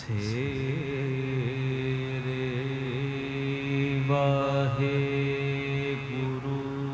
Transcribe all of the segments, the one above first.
तेरे वाहे गुरु।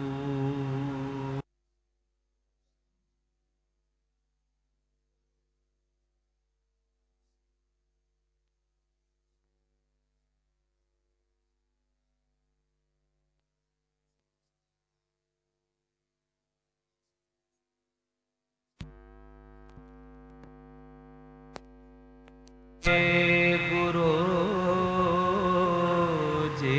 गुरु जी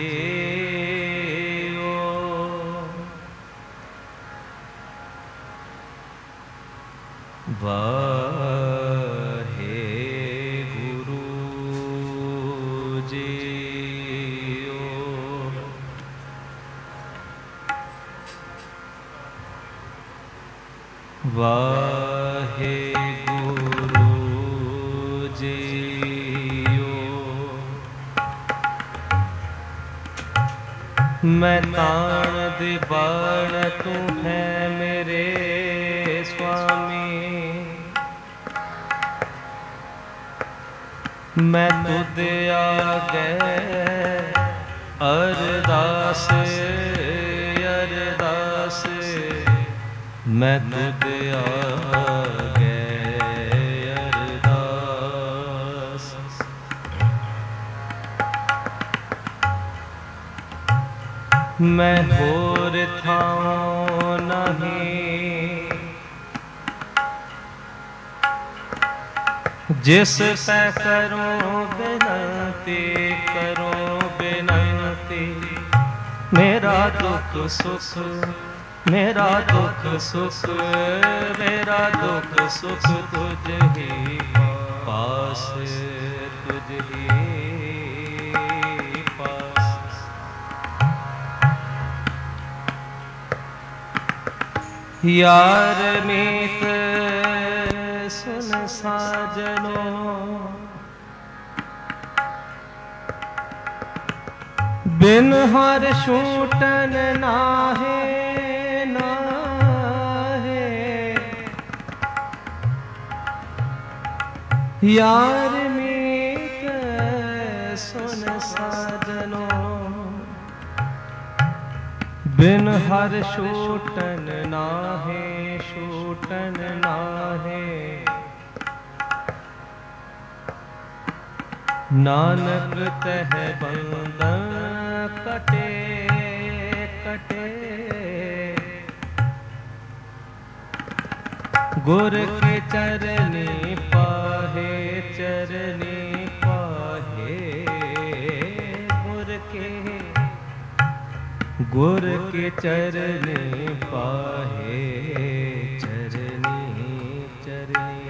वाहे गुरु जी वाहे गुरु जी। मैं ताण दे बाण तू है मेरे स्वामी, मैं तुद आगे अरदास अरदास, मैं तुद आगे अरदास। मैं होर थाओ नहीं जिस पे करूं बिनती, करूं बिनती। मेरा दुख सुख, मेरा दुख सुख, मेरा दुख सुख तुझ ही पास, तुझ ही पास। यार मीत सुन साजनों, बिन हर छूटन नाहे नाहे। यार मीत सुन साजनों, बिन हर छूटन नाहे, छूटन नाहे। नानक तह बंधन कटे कटे, गुर के चरनी पाहे, चरनी पाहे। गुर के चरनी पाहे, चरनी चरनी।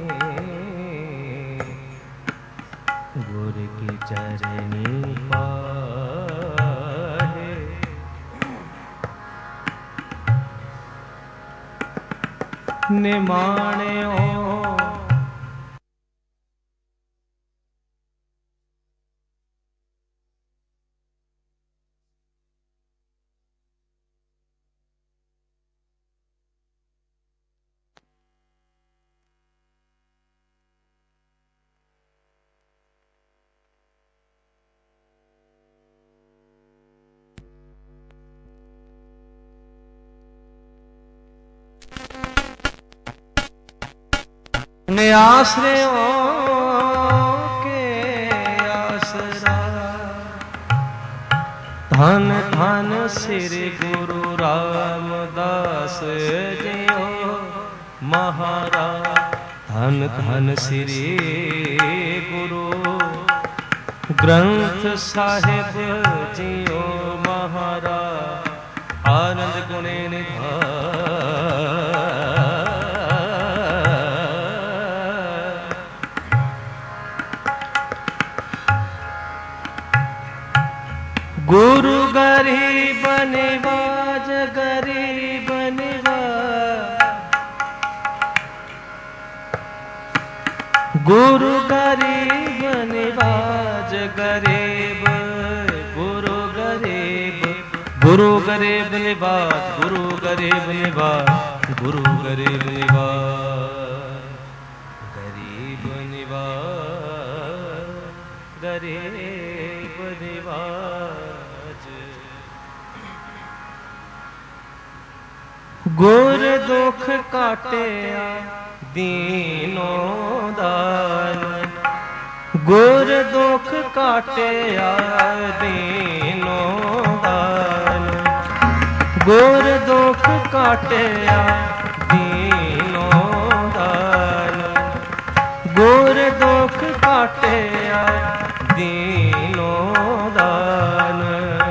गुर की चरनी पाहे, निमाण्यो आश्रयों के आसरा। धन धन श्री गुरु रामदास जियो महाराज। धन धन श्री गुरु ग्रंथ साहिब जियो महाराज। आनंद गुणे निधान गुरु गरीब निवाज, गरीब निवाज। गुरु गरीब निवाज, गरीब गुरु गरीब। गुरु गरीब निवाज, गुरु गरीब निवाज, गुरु गरीब निवाज, गरीब निवाज। गरीब निवाज। गुर दुख काटिया दीनो दान, गुर दुख काटिया दीनो दान, गुर दुख काटिया दीनो दान, गुर दुख काटिया दीनो दान।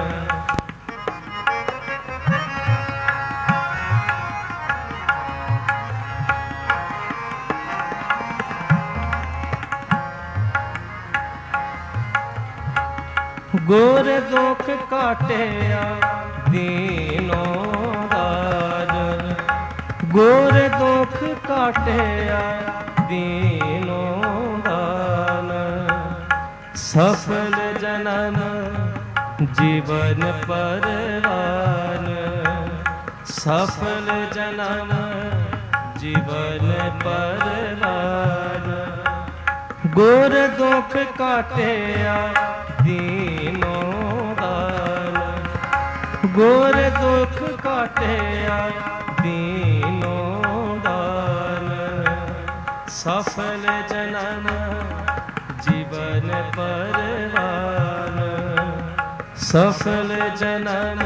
गुर दुख काटिया दीनो दान, गुर दुख काटिया दीनो दान। सफल जन्म जीवन परवान, सफल जन्म जीवन परवान। गुर दुख काटिया दीनो दान, गुर दुख काटिया दीनो दान। सफल जन्म जीवन परवान, सफल जन्म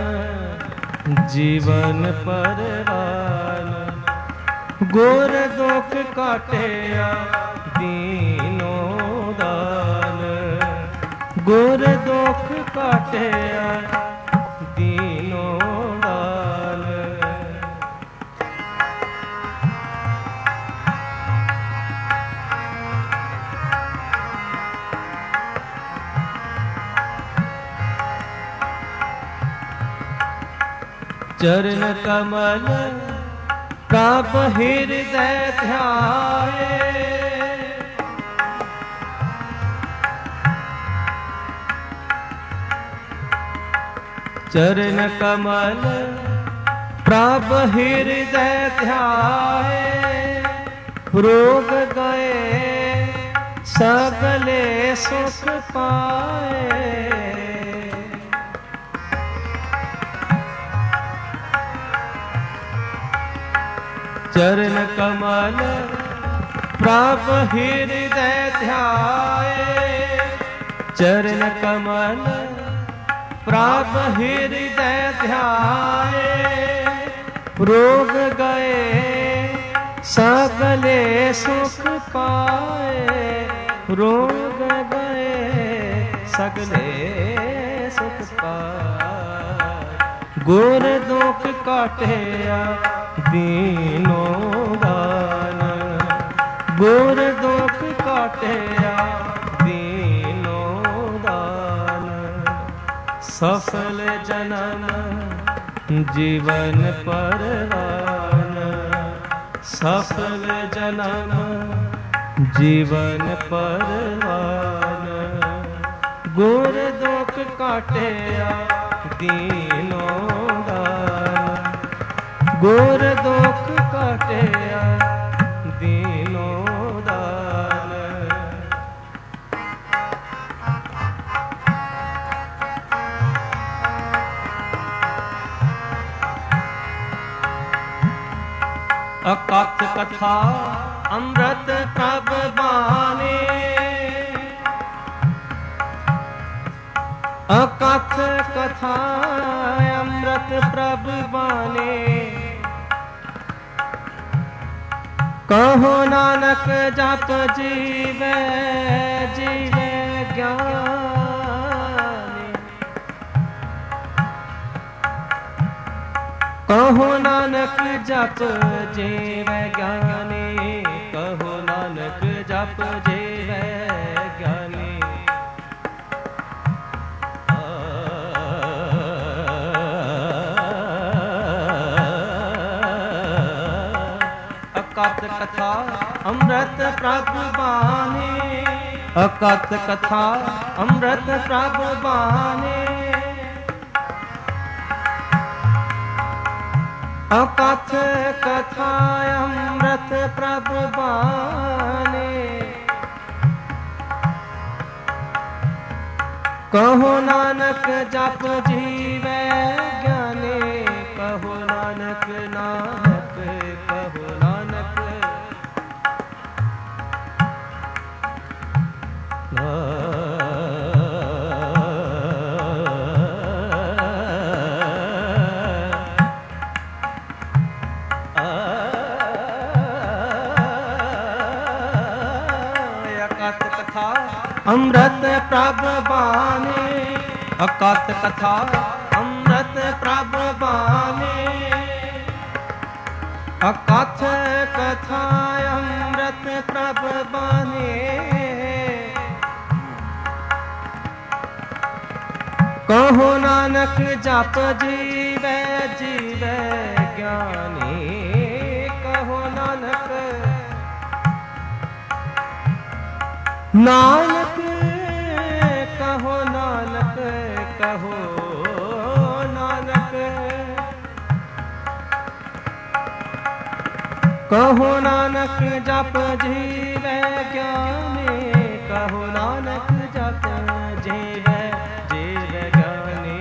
जीवन परवान। गुर दुख काटिया दीनो दान, गुर दुख काटिया दीनो दान। चरण कमल प्रभ हृदय ध्याये, चरण कमल प्रभ हृदय ध्याये। रोग गए सगले सुख पाए, चरण कमल प्रभ हृदय ध्याये, चरण कमल प्रभ हृदय ध्याये। रोग गए सगले सुख पाए, रोग गए सगले सुख पाए। गुर दुख काटिया दीनो दान, गुर दुख काटिया दीनो दान। सफल जन्म जीवन परवान, सफल जन्म जीवन परवान। गुर दुख काटिया दीनो दान, गुर दुख काटिया दीनो दान। अकथ कथा अमृत प्रभ बाने, अकथ कथा अमृत प्रभ बाने। कहो नानक जप जीवे जीवे ज्ञानी, कहो नानक जप जीवे ज्ञानी, कहो नानक जप जीवे ज्ञानी। अकथ कथा अमृत प्रभ बाने, अकथ कथा अमृत प्रभ बाने। अकथ कथा अमृत प्रभ बाने। कहो नानक जप जीवै ज्ञानी, कहो नानक नानक कहो नानक अकथ कथा अमृत प्रभ बानी, अकथ कथा अमृत प्रभ बानी, अकथ कथा अमृत प्रभ बानी। कहो नानक जप जीवै जीवै ज्ञानी, कहो नानक नानक कहो नानक कहो नानक कहो नानक जप जीवै ज्ञानी, कहो नानक जप जीवै जीवै ज्ञानी।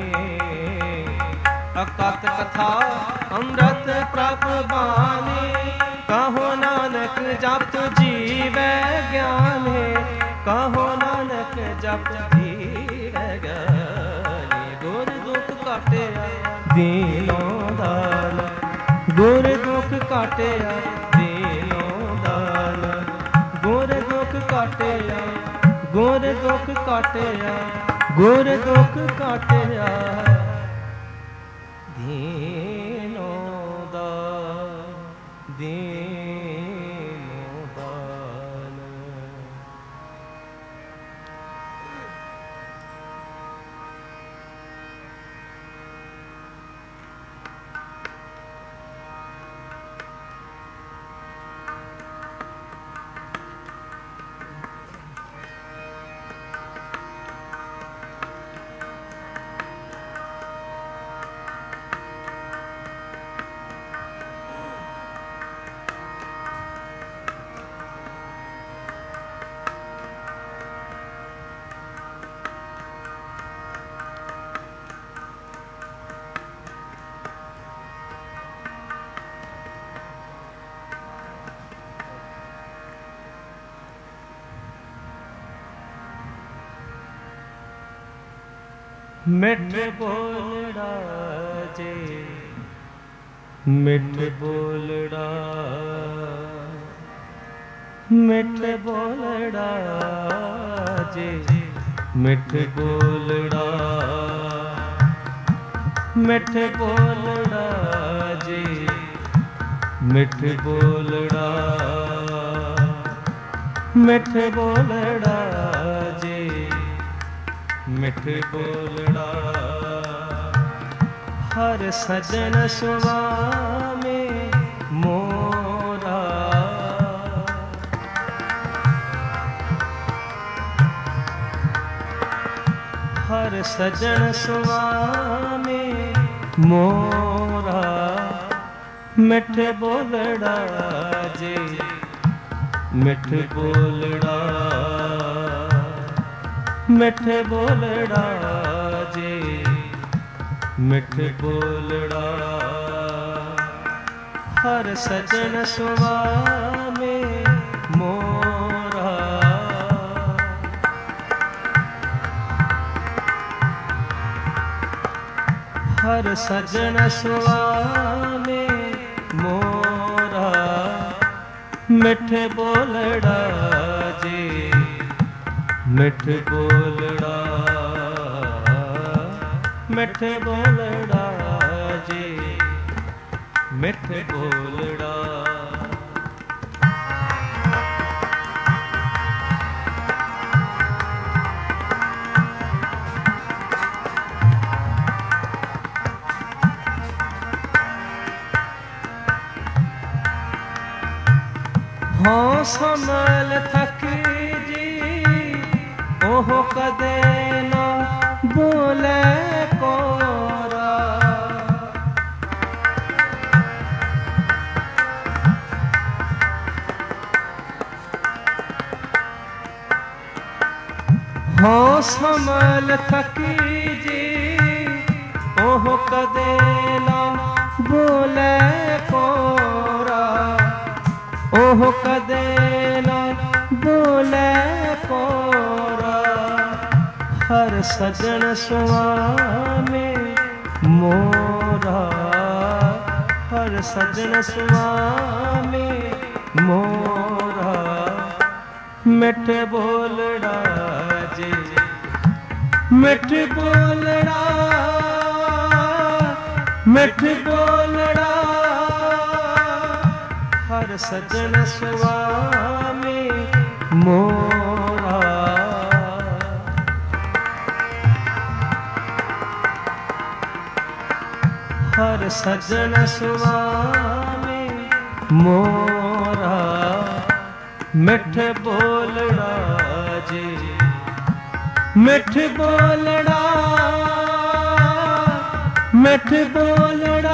अकथ कथा अमृत प्रभ बानी, कहो नानक जप जीवै ज्ञानी, कहो नानक जप जीवै ज्ञानी। गुर दुख काटिया दीनों दान, गुर दुख काटिया दीनों दान, गुर दुख काटिया गुर दुख काटिया गुर दुख काटिया दीनों दान दीनों दान। मिठ बोलड़ा जे मिठ बोलड़ा मिठ बोलड़ा जे मिठ बोलड़ा मिठ बोलड़ा जे मिठ बोलड़ा मिठ बोलड़ा जे मिठ बोलड़ा। हर सजन सुवामे मोरा हर सजन सुवामे मोरा मिठ बोलड़ा जे मिठ बोलड़ा मिठ बोलड़ा जे मिठ बोलड़ा। हर सजन सुवामे मोरा हर सजन सुवामे मोरा मिठ बोलड़ा जे मिठ बोलड़ा मिठ बोलड़ा जे मिठ बोलड़ा। हाँ समल थक जी ओह कदे ना बोले कोरा हाँ समल थकी जी ओह कदे ना बोले कोरा, ओह कदे ना बोले कोरा। हर सजन सुआमे मोरा, हर सजन सुआमे मोरा। मिठ बोलड़ा जी मिठ बोलड़ा, मिठ बोलड़ा। हर सजन सुआमे मोरा। हर सजन सुआमे मोरा। मिठ बोलड़ा जी मिठ बोलड़ा, मिठ बोलड़ा।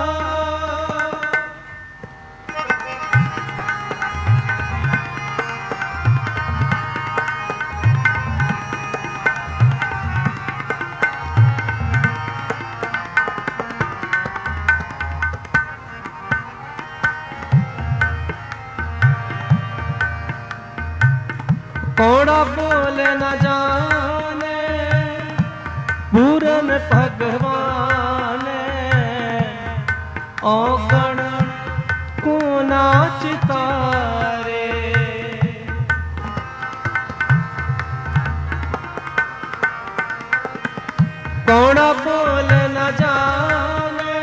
कौड़ा बोल न जाने पूरन भगवान, औगण को नाच तारे। कौड़ा बोल न जाने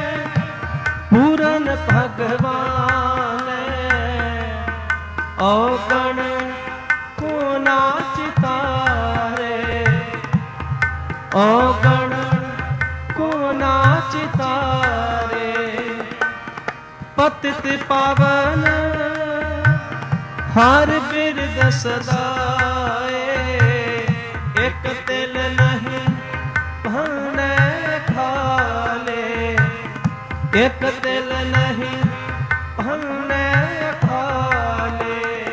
पूरन भगवान, औगण नाच तारे। औगण को नाच तारे। पतित पावन हर बिरद सदाए, एक तिल नहीं भने खाले, एक तिल नहीं भने खाले।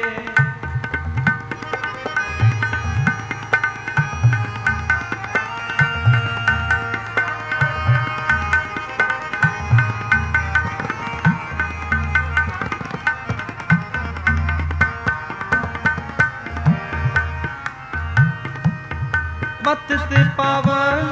पतित पावन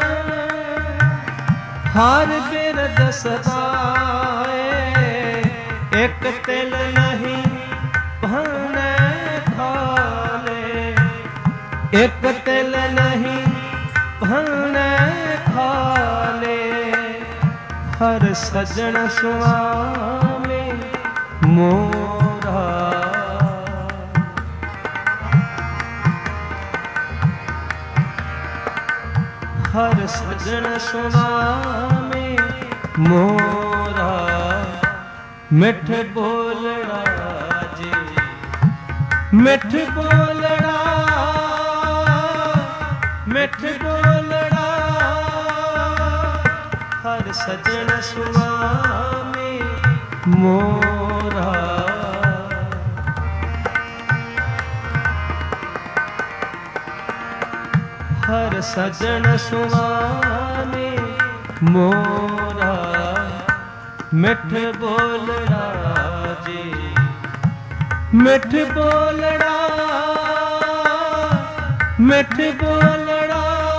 हर बिरद सदाए, एक तिल नहीं भने खाले, एक तिल नहीं भने खाले। हर सजन सुआमे मोरा। हर सजन सुआमे मोरा। मिठ बोलड़ा जी मिठ बोलड़ा, मिठ बोलड़ा। हर सजन सुआमे मोरा। हर सजन सुआमे मोरा। मिठ बोलड़ा जी मिठ बोलड़ा, मिठ बोलड़ा।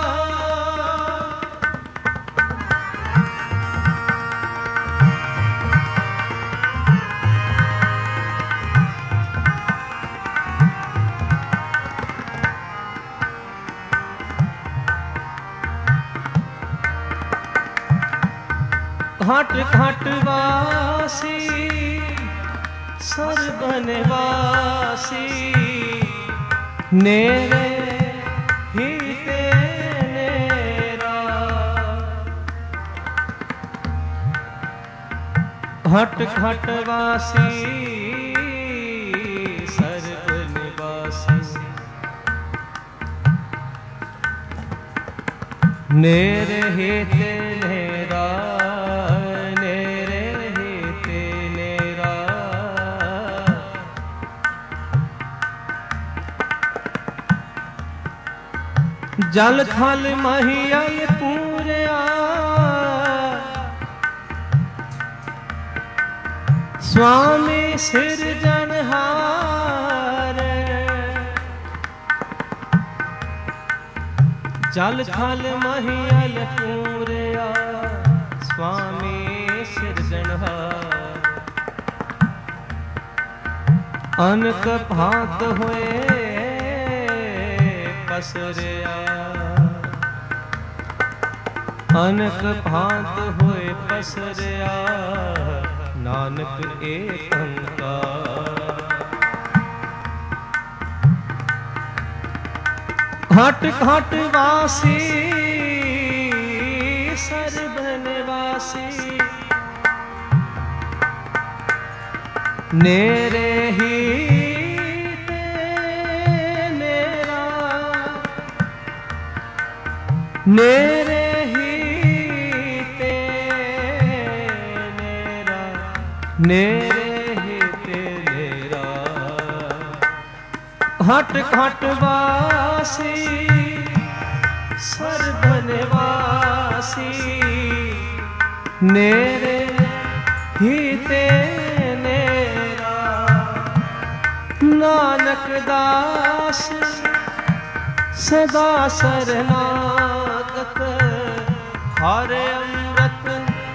घाट घाट वासी सर्वनवासी, नेरे ही तेरा। घाट घाट वासी सर्वनवासी, नेरे ही तेरा। ਜਲ ਥਲ ਮਹੀਅਲ ਪੂਰਿਆ ਸੁਆਮੀ ਸਿਰਜਣਹਾਰ ਜਲ ਥਲ ਮਹੀਅਲ ਪੂਰਿਆ ਸੁਆਮੀ ਸਿਰਜਣਹਾਰ ਅਨਕ ਭਾਂਤ ਹੋਏ ਪਸਰਿਆ ਅਨਕ ਭਾਂਤ ਹੋਏ ਪਸਰਿਆ ਨਾਨਕ ਏਕ ਓੰਕਾਰ ਹਟ ਘਟ ਵਾਸੀ ਸਰਬਨ ਵਾਸੀ ਨੇਰੇ ਹੀ ਤੇ ਨੇਰਾ ਨੇਰੇ ਹੀ ਤੇ ਨੇਰਾ ਨੇਰੇ ਹੀ ਤੇ ਨੇਰਾ ਹਟ ਘਟ ਵਾਸੀ ਸਰਬਨ ਵਾਸੀ ਨੇਰੇ ਹੀ ਤੇ ਨਾਨਕ ਦਾਸ ਸਦਾ ਸਰਨਾਗਤ ਹਰ ਅੰਮ੍ਰਿਤ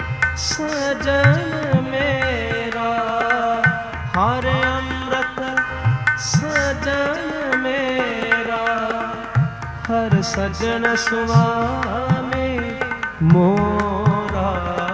ਸਜਨ ਮੇਰਾ ਹਰ ਅੰਮ੍ਰਿਤ ਸਜਨ ਮੇਰਾ ਹਰ ਸਜਨ ਸੁਆਮੀ ਮੋਰਾ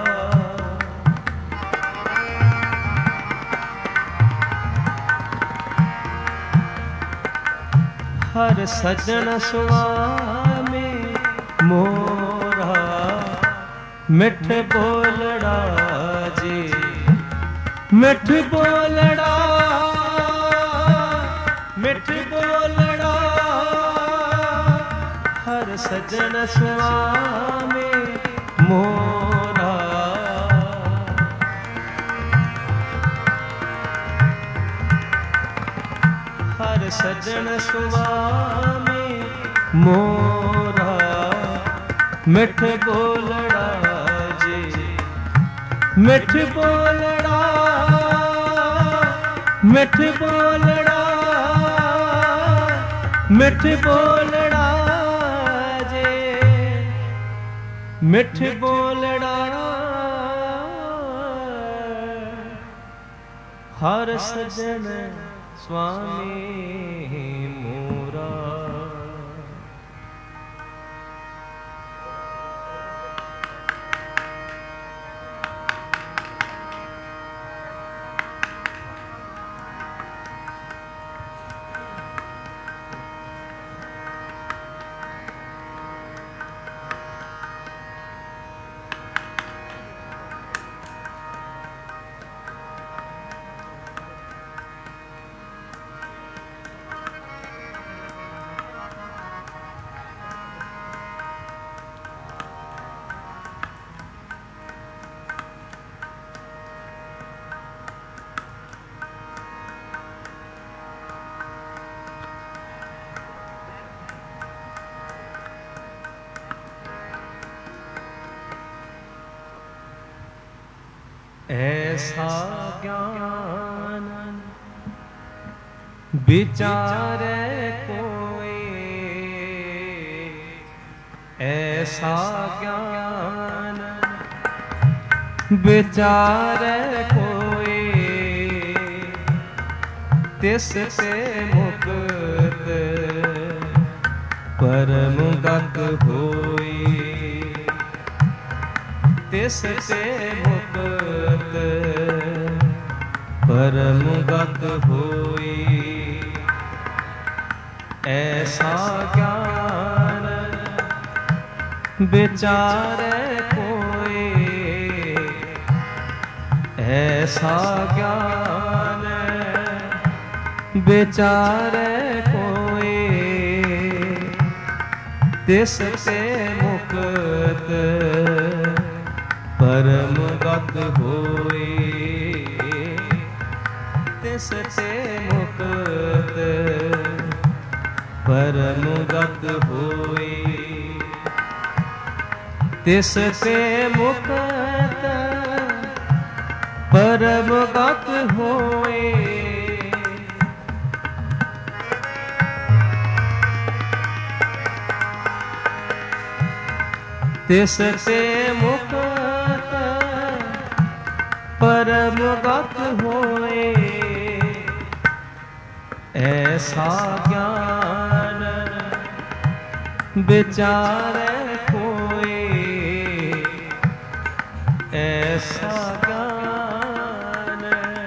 ਹਰ ਸਜਣ ਸੁਆਮੀ ਮੋਰਾ ਮਿੱਠ ਬੋਲੜਾ ਜੀ ਮਿੱਠ ਬੋਲੜਾ ਮਿੱਠ ਬੋਲੜਾ ਹਰ ਸਜਣ ਸੁਆਮੀ ਮੋਰਾ ਹਰ ਸਜਣ ਸੁਆਮੀ ਮੋਰਾ ਮਿੱਠ ਬੋਲੜਾ ਜੀ ਮਿੱਠ ਬੋਲੜਾ ਮਿੱਠ ਬੋਲੜਾ ਮਿੱਠ ਬੋਲੜਾ ਜੀ ਮਿੱਠ ਬੋਲੜਾ ਹਰ ਸਜਣ ਸੁਆਮੀ ਮੋਰਾ ऐसा ज्ञान विचारे कोई ऐसा ज्ञान विचारे कोई तिस ते मुक्त परम गत होई तिस ते मुक्त परम गत होई ऐसा ज्ञान विचारे कोई ऐसा ज्ञान विचारे कोई तिस ते मुक्त परम गत होई तिस ते मुक्त परम गत होए। तिस ते मुक्त परम गत होए। तिस ते मुक्त परम गत होए। ऐसा ज्ञान विचारे कोई, ऐसा ज्ञान।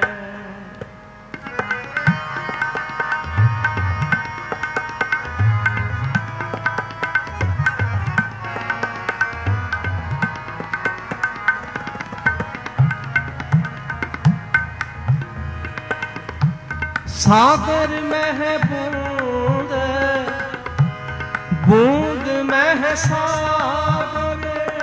सागर में बूंद, बूंद में सागर।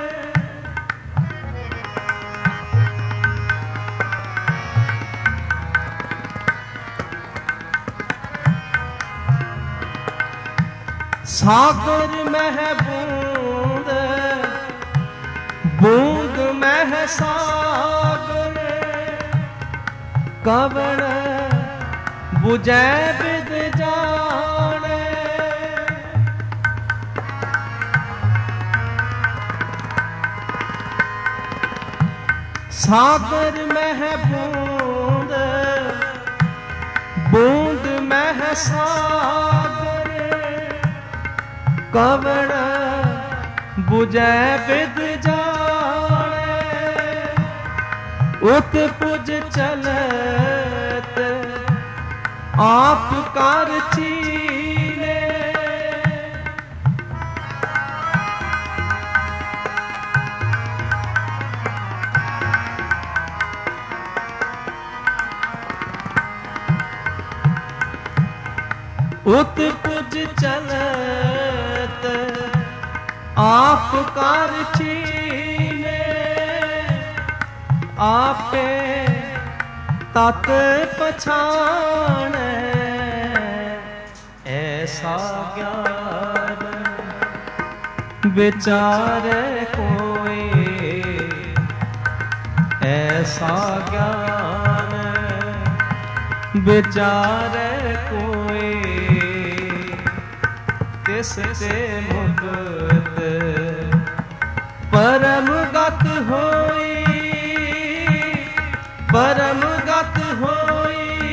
सागर में बूंद, बूंद में सागर। कवण बुझै विद जाने। सागर में बूंद, बूंद में सागर। कवण बुझै विद जाने। उत पुज चलत आप कर चीने। उत पुज चलत आप कर चीने। आपे तत पछाण ऐसा ज्ञान विचारे कोई। ऐसा ज्ञान विचारे कोई। तिस ते मुक्त परम गत होई। परम गत होई।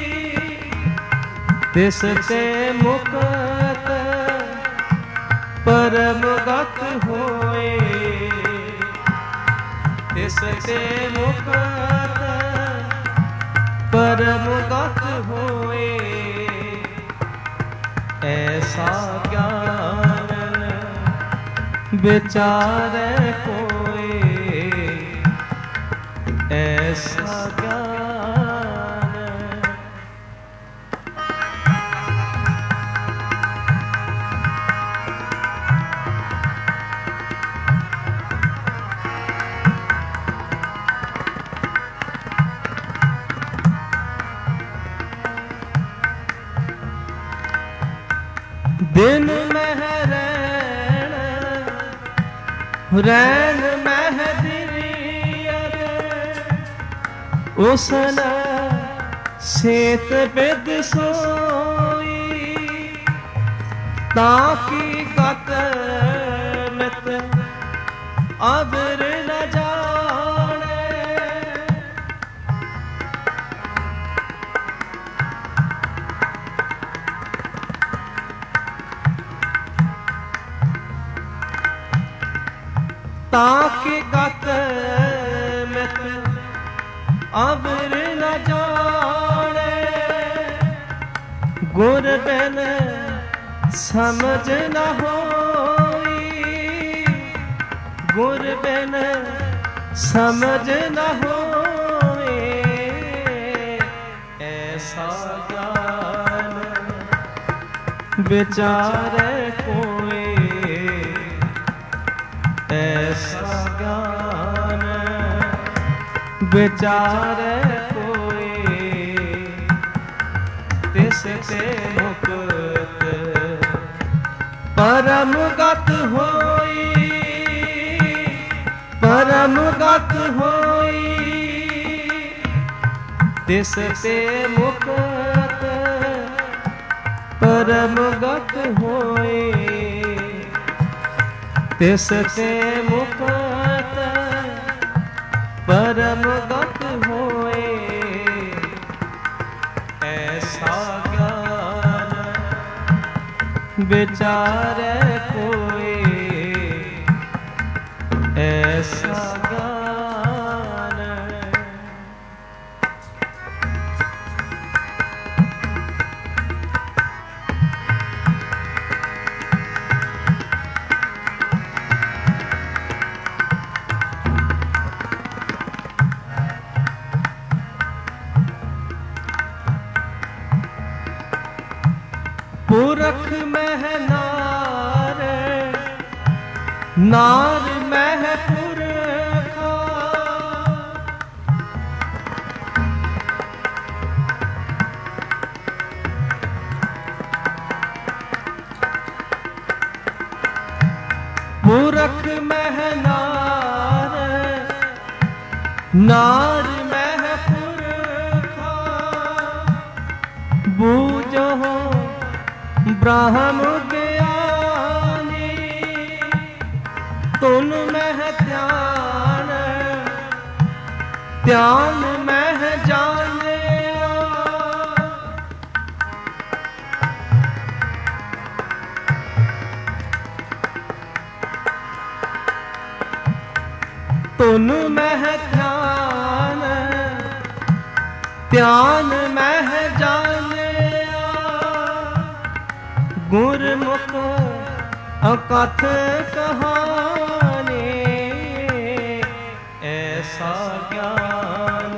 तिस ते मुक्त परम गत होए। तिस ते मुक्त परम गत होए। ऐसा ज्ञान विचारे कोई। ऐसा ज्ञान। दिन में रैन, रैन में दिरियर। उसन सेत बिद सोई। ताकि गत मित अबर न जाने। ताकि गत मित अबर न जाने। गुर बिन समझ न होई। गुर बिन समझ न होए। ऐसा ज्ञान विचारे कोई। ऐसा ज्ञान विचारे कोई। तिस ते मुक्त परम गत होई, परम गत होई, तिस ते मुक्त परम गत होई, तिस ते मुक्त परम गत होए। ऐसा ज्ञान विचारे कोई, ऐसा ज्ञान पुरख मह नार, नार मह पुरखा, पुरख मह नार, नार मह पुरखा, बूझो ब्रह्म ज्ञानी, तुन मह ध्यान, ध्यान मह जानिया, तुन मह ध्यान, ध्यान मह जानिया, गुरमुख अकथ कहानी, ऐसा ज्ञान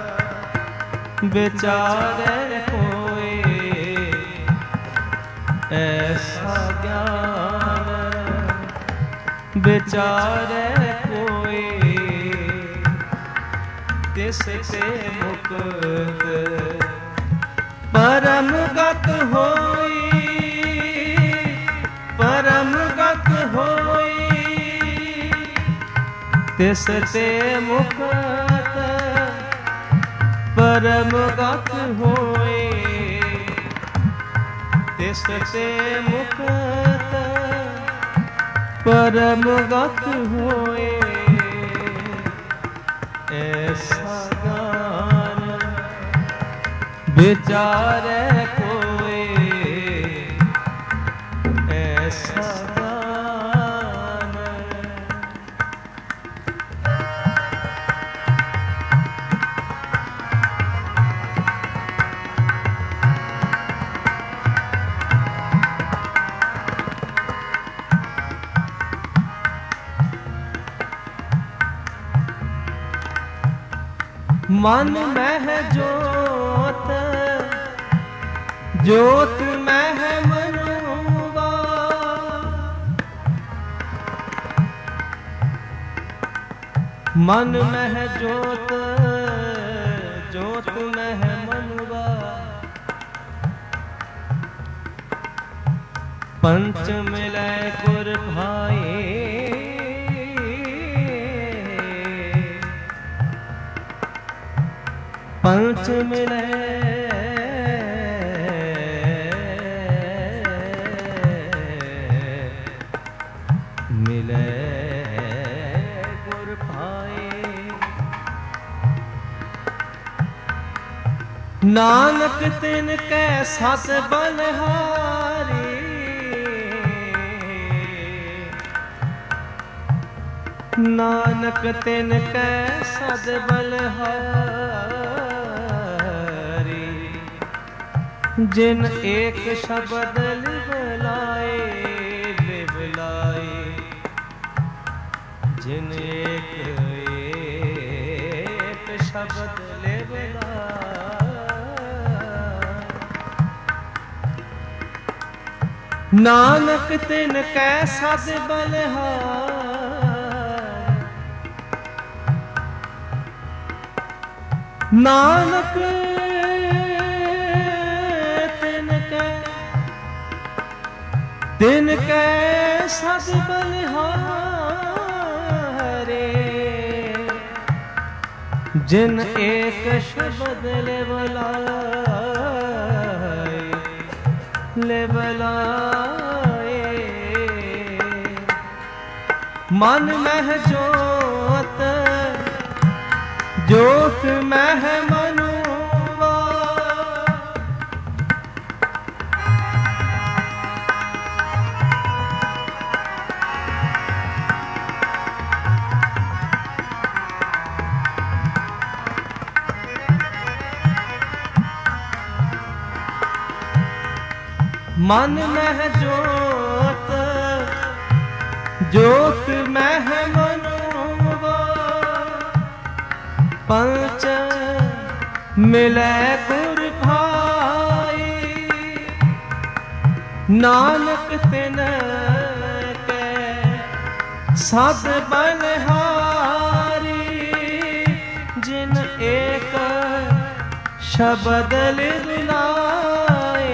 विचारे कोई, ऐसा ज्ञान विचारे कोई, तिस ते मुक्त परम गत होई, परम गत होई, तिस ते मुक्त परम गत होई, तिस ते मुक्त परम गत होई। ऐसा ज्ञान विचारे कोई, ऐसा ज्ञान मन मह जोत, जोत मह मनुआ, मन मह जोत, जोत मह मनुआ, पंच मिलै गुर भाई, पंच मिलै मिलै गुर भाई, नानक तिन कै सत बलहारी, नानक तिन कै सत बलहारी, जिन एक शब्द लिव लाए, लिव लाए, जिन एक शब्द लिव लाए, नानक तिन कै सत बलहारी, नानक तिन कै सद बलिहारे जिन एक शब्द ले बुलाए मन मह जोत जोत मह मनुआ मन मह जोत जोत मह मनुआ पंच मिलै गुर भाई नानक तिन कै सद बलिहारी जिन एक शब्द लिलाए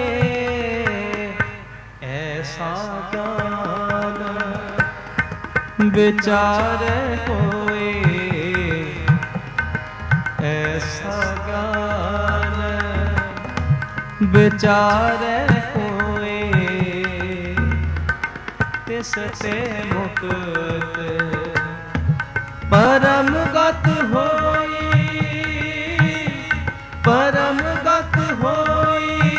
विचार होए ऐसा ज्ञान विचार होए तिस ते मुक्त परम गत होई परम गत होई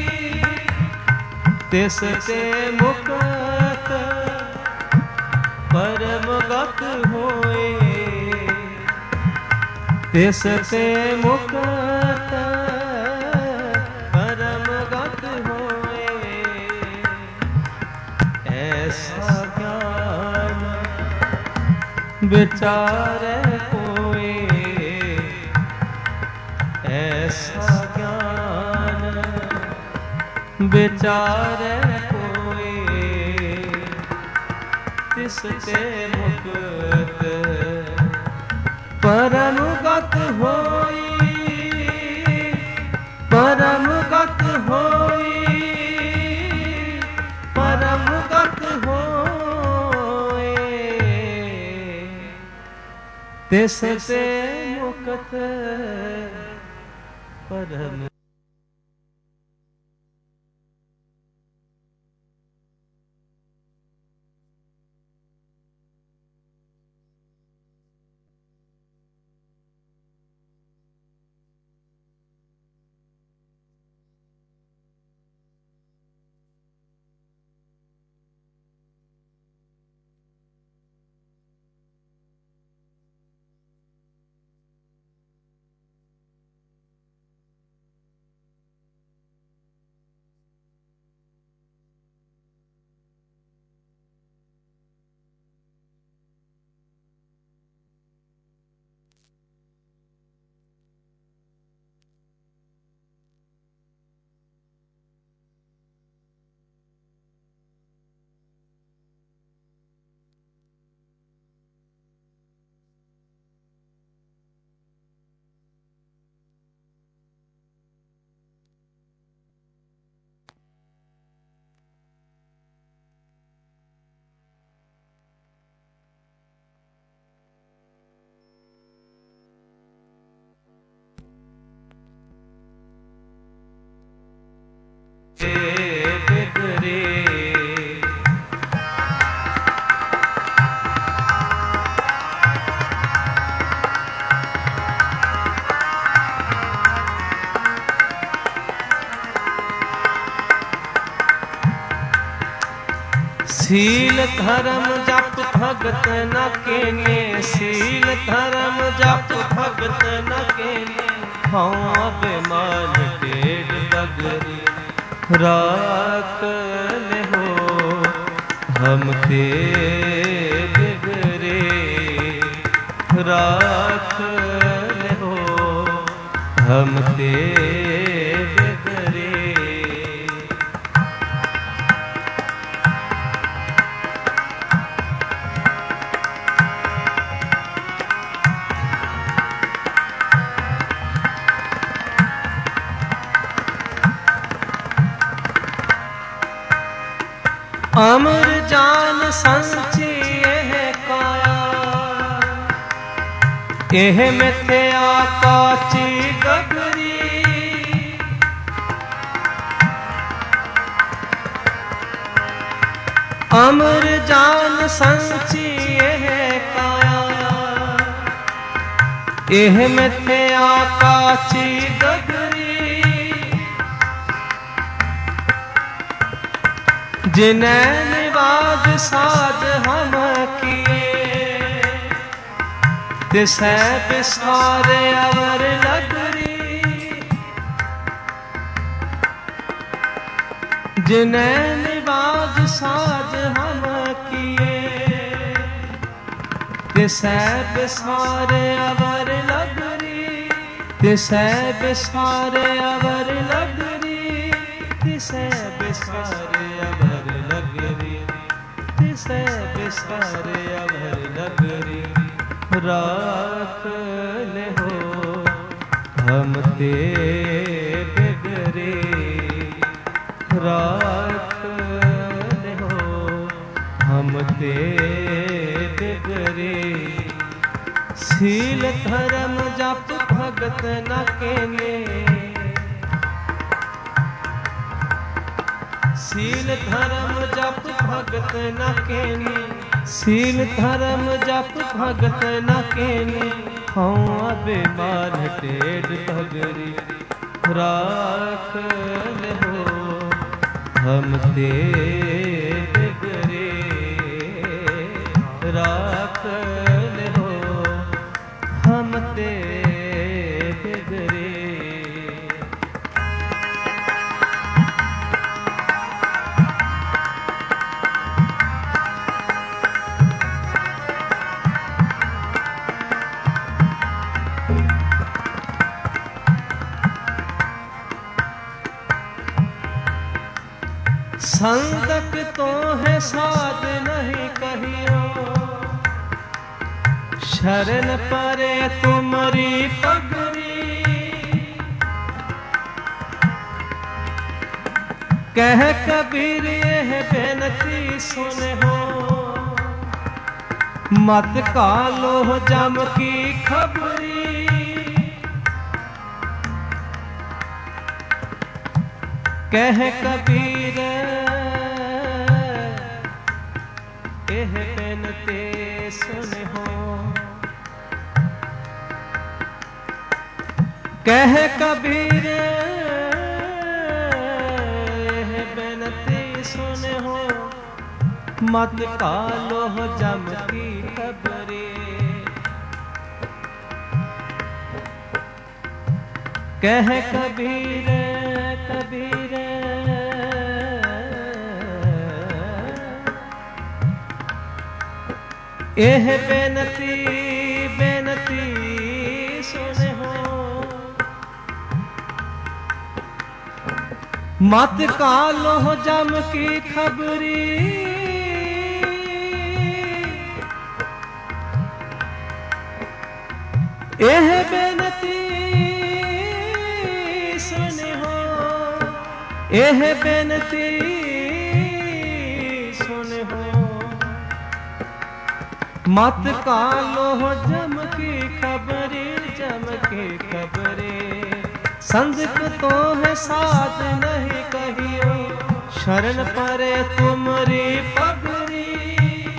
तिस ते मुक्त परम गत होए तिस ते मुक्त परम गत होए ऐसा ज्ञान विचार होए ऐसा ज्ञान विचार तिस ते मुक्त परम गत होई परम गत होई परम गत होए तिस ते मुक्त परम सील धर्म जप भगत न केने सील धर्म जप भगत न केने हाँ अभिमान टेढ़ बगरी राख ले हो हम ते बिगरे राख ले हो हम ते अमर जान संची एह काया, एह मिथ्या काची गगरी। अमर जान संची एह काया, एह मिथ्या काची गगरी। जिनै निवाज साज हम किए, तिसै बिसारे अवर लगरी। जिनै निवाज साज हम किए, तिसै बिसारे अवर लगरी। तिसै बिसारे अवर लगरी, तिसै बिसारे अवर लगरी, तिसै बिसारे अवर लगरी। राख लेहो हम ते बिगरे, राख लेहो हम ते बिगरे। सील धर्म जप भगत न केने, सील धर्म जप भगत न केने। सील धर्म जप भगत न केने, हऊँ अभिमान टेढ़ भगरी। राख लेहो हम ते बिगरे, राख लेहो हम ते बिगरे। संतक तो है साध नहीं कहियो, शरण परे तुमरी पगरी। कह कबीर यह बेनती सुने हो, मत कालो जम की खबरी। कह कबीर एह बेनती सुने हो, कह कबीर एह बेनती सुने हो, मत कालो जम की खबरे। कह कबीर कबीर एह बेनती बेनती सुने हो, मत कालो जम की खबरी। एह बेनती सुने हो, एह बेनती सुने हो, मत कालो जम की खबरी। जम की खबरे संग तो है साध नहीं कहियो, शरण परे तुमरी पगरी।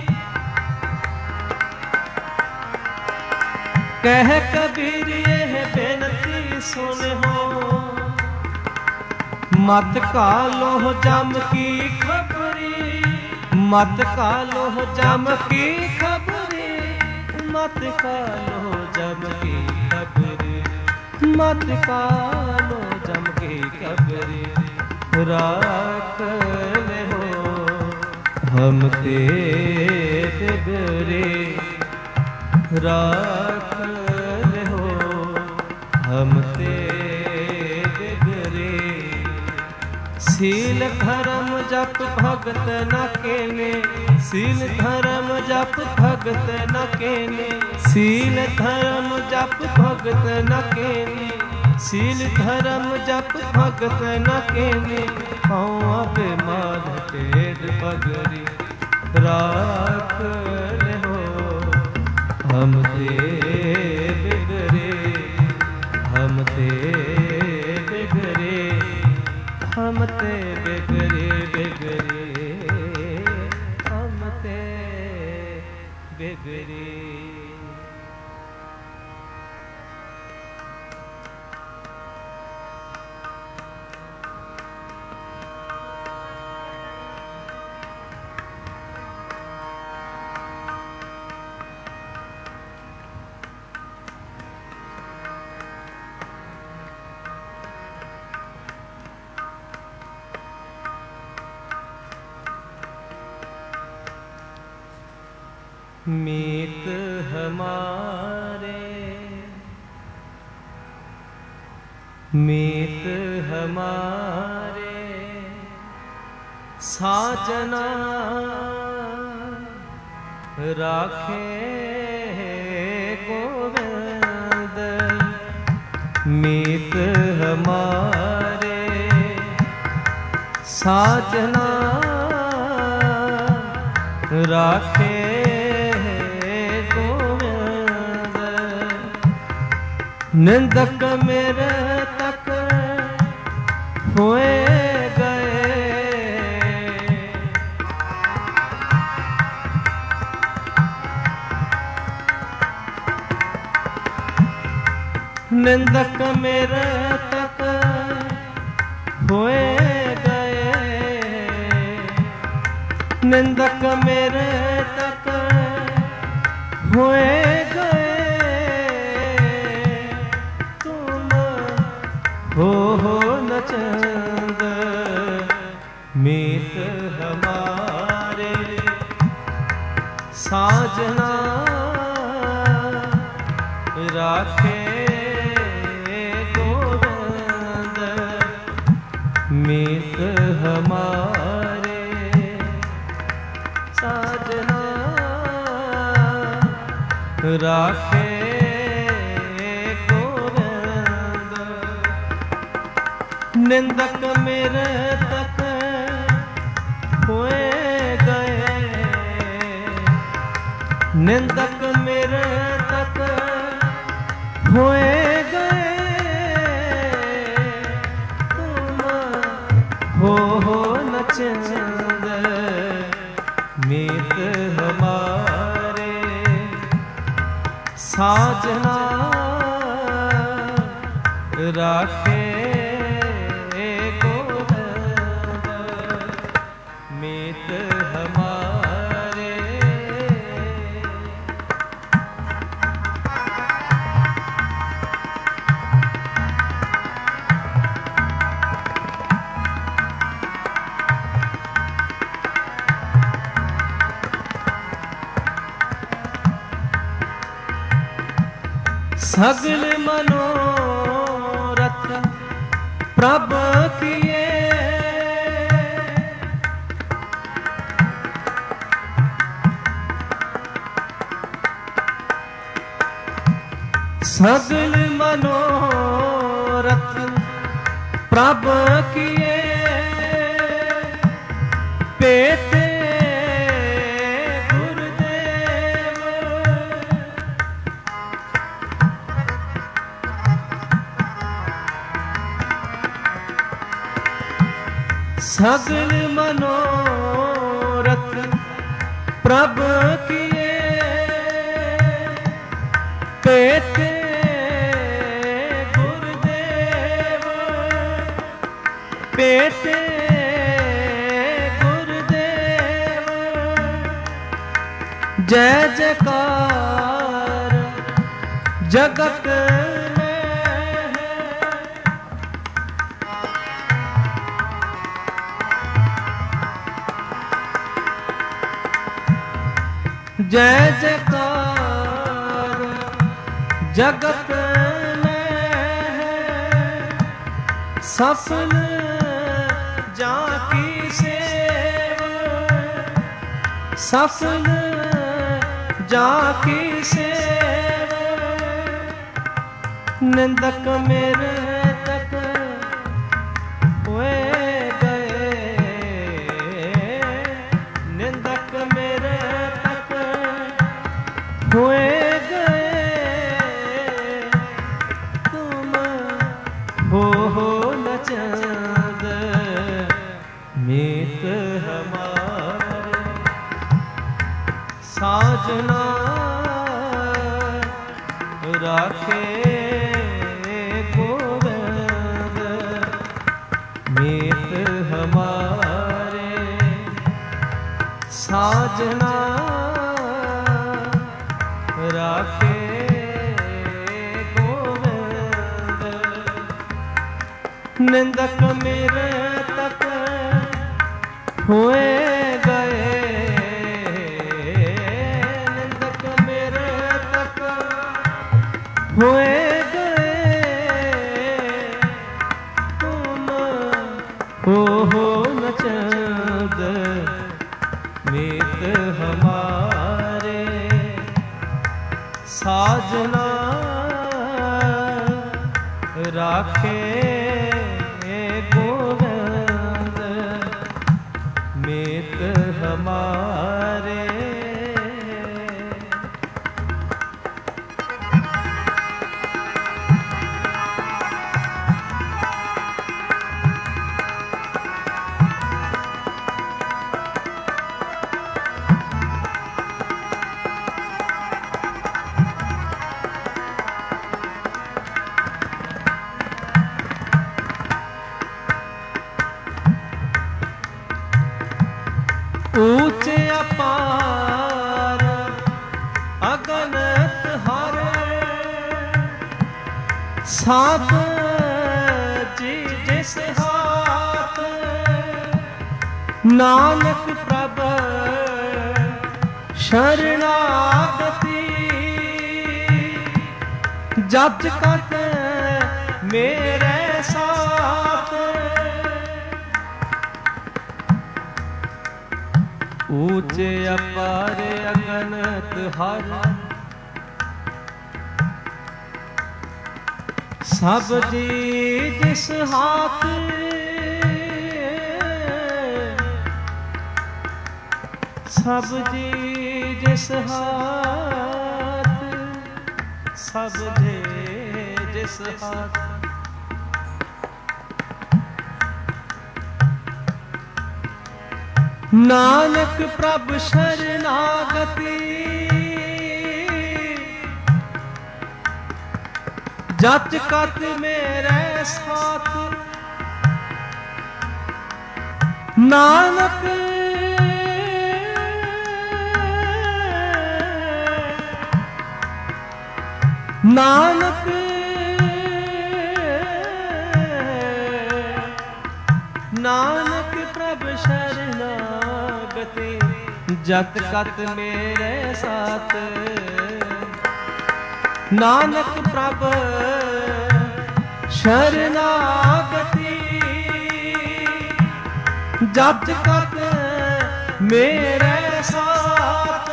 कह कबीर यह बेनती सुन हो, मत कालो जम की खबरी। मत कालो जम की खबरी, मत कालो जम की खबरी, मत कालो जम की खबरी। राख ले हो हम ते बिगरे, राख ले हो हम ते बिगरे। सील धर्म जप भगत न केने, सील धर्म जप भगत न केने। सील धर्म जप भगत न केने, सील धर्म जप भगत न केने। पाँव अभिमान टेढ़ पगरी। बिगड़े बिगड़े हम ते बिगड़े। मीत हमारे मीत हमारे साजना राखे गोविंद। मीत हमारे साजना राखे निंदक मेरे तक हुए गए। निंदक मेरे तक हुए गए। निंदक मेरे तक हुए गए। हो न चंद मीत हमारे साजना राखे गोविंद। मीत हमारे साजना राखे निंदक मेरे तक हुए गए। निंदक मेरे तक हुए गए। तुम हो न चंद मीत हमारे साजना राखे सगल मनोरथ प्रभ किए। सगल मनोरथ प्रभ किए। पेटे सगल मनोरथ प्रभ किए। पेटे गुरुदेव पेटे गुरुदेव। जय जयकार जगत जय जयकार जगत में सफल जाकी सेवा। सफल जाकी सेवा। निंदक मेरे तक हुए हुए गए। तुम हो न चंद मीत हमारे साजना राखे गोविंद। मीत हमारे साजना राखे गोविंद। निंदक मेरे तक हुए गए, निंदक मेरे तक हुए गए। तुम हो न चंद मीत हमारे साजना राखे गोविंद। मीत हमारे ऊंचे अपार अगनत हर साथ जी जिस हाथ। नानक प्रभ शरणागति जब तक मेरे साथ। ऊंचे अपार अगनत हर सब जी जिस हाथ। सब जी जिस हाथ, सब जी जिस हाथ। नानक प्रभ शरणागति जत कत मेरे साथ। नानक नानक नानक प्रभ शरणागति जत कत मेरे साथ। नानक प्रभ शरणागति जत कत मेरे साथ।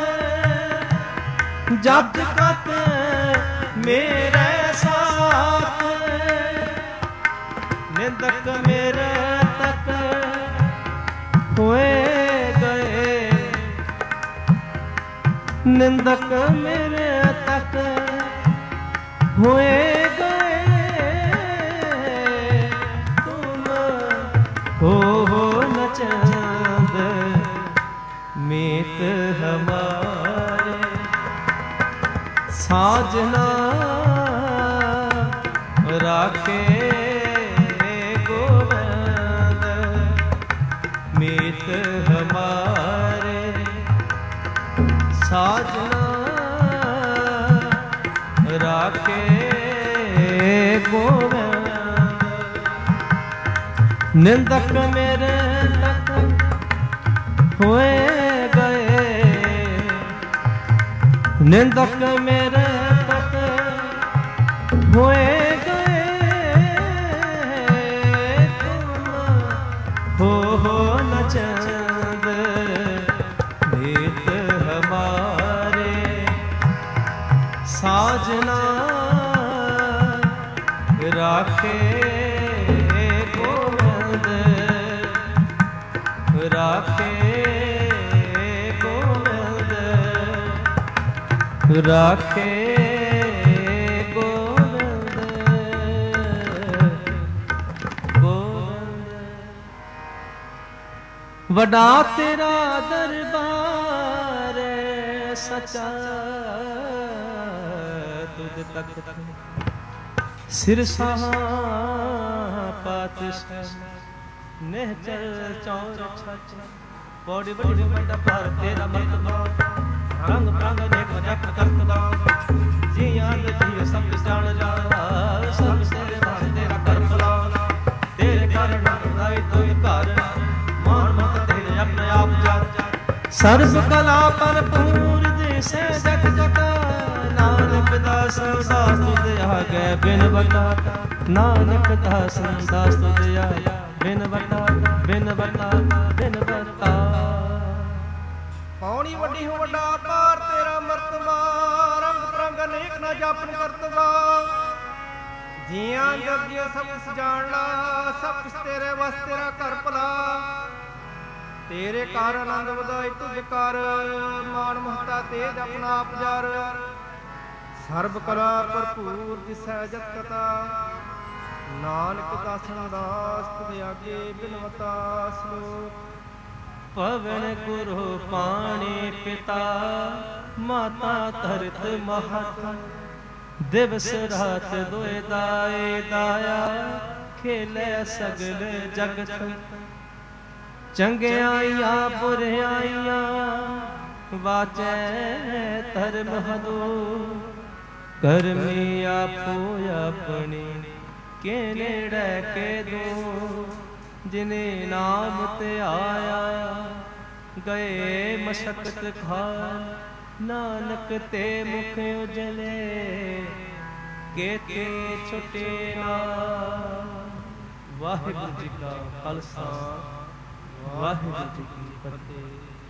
जत कत मेरे साथ। निंदक मेरे तक हुए गए, निंदक मेरे तक हुए गए। तुम हो न चंद मीत हमारे साजना राखे गोविंद। मीत हमारे साजना राखे गोविंद। निंदक मेरे तक हुए गए, निंदक मेरे तक हुए गए। तुम हो न चंद मीत हमारे साजना राखे गोविंद। राखे गोविंद। राखे गोविंद। गोविंद। वडा तेरा दरबार सचा तुझ तक सिरसा पातशाह निहचल चौर छच बड़ी बड़ी बड़ा पर तेरा मर्तबा रंग रंग देख जप करतबा जियां जी सब जान जा सब तेरे वास तेरा कर भला तेरे कारण राई तू घर मान मत तेरे अपने आप जा सर्व कला भरपूर दिसे जग जटा नानक दास दास तुझ आगे बिन बता नानक दास दास तुझ आगे बिन बता बिन बता बिन बता पौनी वड्डी हो वड्डा आकार तेरा मर्तबा रंग बिरंग अनेक ना जापन करतबा जियां जगियो सब कुछ जान ला सब कुछ तेरे बस तेरा कर भला तेरे कार आनंद ਵਧਾਈ ਤੁਝ ਕਰ ਮਾਨ ਮਹਤਾ ਤੇਜ ਆਪਣਾ ਆਪ ਜਰ ਸਰਬ ਕਲਾ ਭਰਪੂਰ ਦਿਸੈ ਜਤ ਕਤਾ ਨਾਨਕ ਦਾਸਨ ਦਾਸ ਤੁਧ ਆਗੇ ਬਿਨਵਤਾ ਸਲੋਕ पवन गुरु पाणी पिता माता धरत महत दिवस रात दोए दाए दाया खेले सगल जगत चंगियाइयां बुरियाइयां वाचै धर्म हदो करमी आपो अपनी के नेड़े के दो जिने नाम ते आया गए मशक्कत खान नानक ते मुख उजले केते छुटे ना वाहिगुरु जी का खालसा वाहिगुरु जी की फतेह।